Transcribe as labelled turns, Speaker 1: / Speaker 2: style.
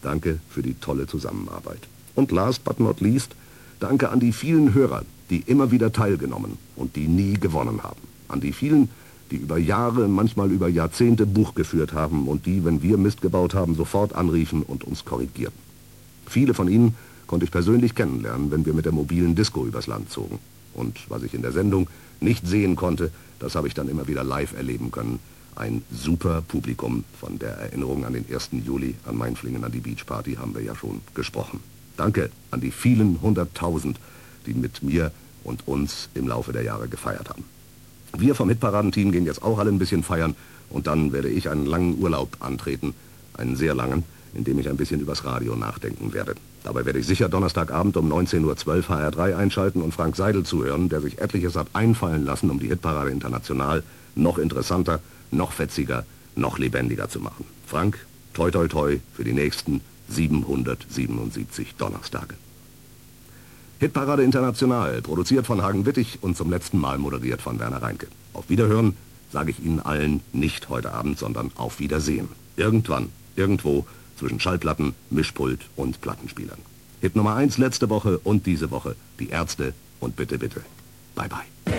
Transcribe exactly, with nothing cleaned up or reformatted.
Speaker 1: Danke für die tolle Zusammenarbeit. Und last but not least, danke an die vielen Hörer, die immer wieder teilgenommen und die nie gewonnen haben. An die vielen, die über Jahre, manchmal über Jahrzehnte Buch geführt haben und die, wenn wir Mist gebaut haben, sofort anriefen und uns korrigierten. Viele von ihnen konnte ich persönlich kennenlernen, wenn wir mit der mobilen Disco übers Land zogen. Und was ich in der Sendung nicht sehen konnte, das habe ich dann immer wieder live erleben können. Ein super Publikum. Von der Erinnerung an den ersten Juli, an Mainflingen, an die Beachparty haben wir ja schon gesprochen. Danke an die vielen hunderttausend, die mit mir und uns im Laufe der Jahre gefeiert haben. Wir vom Hitparadenteam gehen jetzt auch alle ein bisschen feiern und dann werde ich einen langen Urlaub antreten, einen sehr langen, in dem ich ein bisschen übers Radio nachdenken werde. Dabei werde ich sicher Donnerstagabend um neunzehn Uhr zwölf H R drei einschalten und Frank Seidel zuhören, der sich etliches hat einfallen lassen, um die Hitparade International noch interessanter, noch fetziger, noch lebendiger zu machen. Frank, toi toi toi für die nächsten siebenhundertsiebenundsiebzig Donnerstage. Hitparade International, produziert von Hagen Wittig und zum letzten Mal moderiert von Werner Reinke. Auf Wiederhören sage ich Ihnen allen nicht heute Abend, sondern auf Wiedersehen. Irgendwann, irgendwo zwischen Schallplatten, Mischpult und Plattenspielern. Hit Nummer eins letzte Woche und diese Woche, die Ärzte und bitte, bitte. Bye, bye.